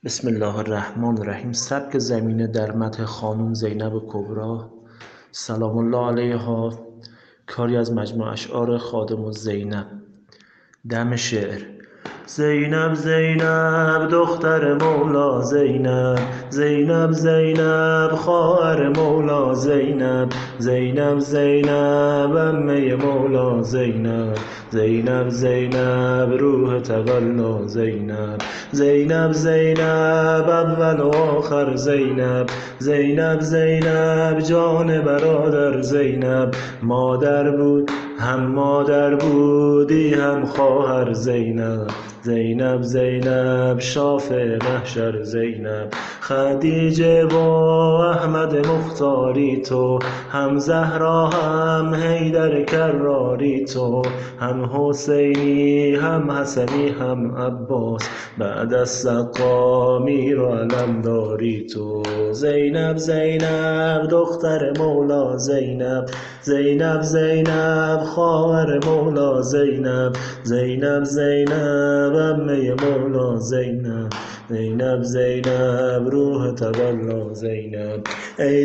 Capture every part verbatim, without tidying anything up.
بسم الله الرحمن الرحیم. سبک زمینه در مدح خانم زینب کبری سلام الله علیها، کاری از مجموع اشعار خادم الزینب. دم شعر: زینب زینب دختر مولا زینب، زینب زینب خواهر مولا زینب، زینب زینب عمه مولا زینب، زینب زینب روح تولا زینب، زینب زینب اول و آخر زینب، زینب زینب جان برادر زینب، مادر بود هم مادر بودی هم خواهر زینب، زینب زینب شافع محشر زینب، خدیجه و احمد مختاری تو، هم زهرا هم حیدر کراری تو، هم حسینی هم حسنی هم عباس، بعد از سقا میر و علمداری تو، زینب زینب دختر مولا زینب، زینب زینب خواهر مولا زینب، زینب زینب عمه مولا زینب، زینب زینب روح تولا زینب، ای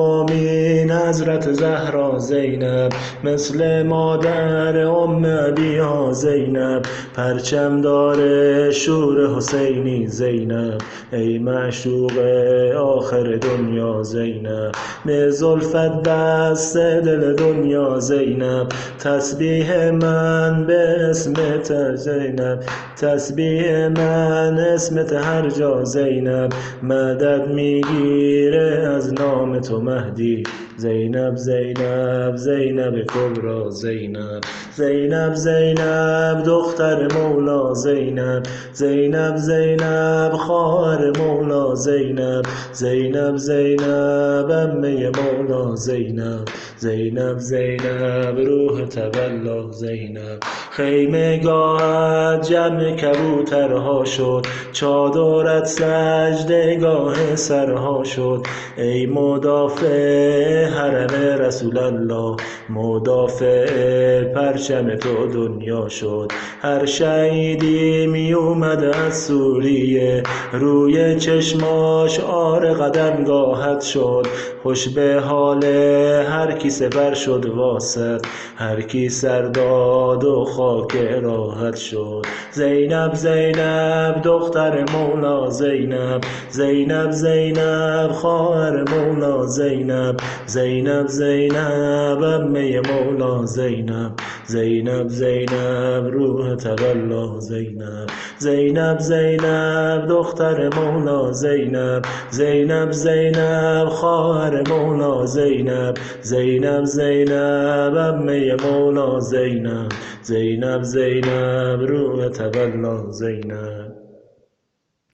دومین حضرت زهرا زینب، مثل مادر ام ابیها زینب، پرچم داره شور حسینی زینب، ای معشوق آخر دنیا زینب، به زلفت دست دل دنیا زینب، تسبیح من به اسمت زینب، تسبیح من اسمت هر جا زینب، مدد میگیره از نام تو مهدی، زینب زینب زینب کبری زینب، زینب زینب دختر مولا زینب، زینب زینب خواهر مولا زینب، زینب زینب عمه مولا زینب، زینب زینب روح تولا زینب، خیمه گاهت جمع کبوترها شد، چادرت سجدگاه سرها شد، ای مدافع حرم رسول الله، مدافع پرچم تو دنیا شد، هر شهیدی می اومد از سوریه، روی چشماش آر قدمگاهت شد، خوش به حال هر کی سپر شد واسط، هر کی سر داد و خاک راحت شد، زینب زینب دختر مولا زینب، زینب زینب خواهر مولا زینب، زینب زینب عمه مولا زینب، زینب زینب روح تولا زینب، زینب زینب دختر مولا زینب، زینب زینب خواهر مولا زینب، زینب زینب عمه مولا زینب، زینب زینب روح تولا زینب.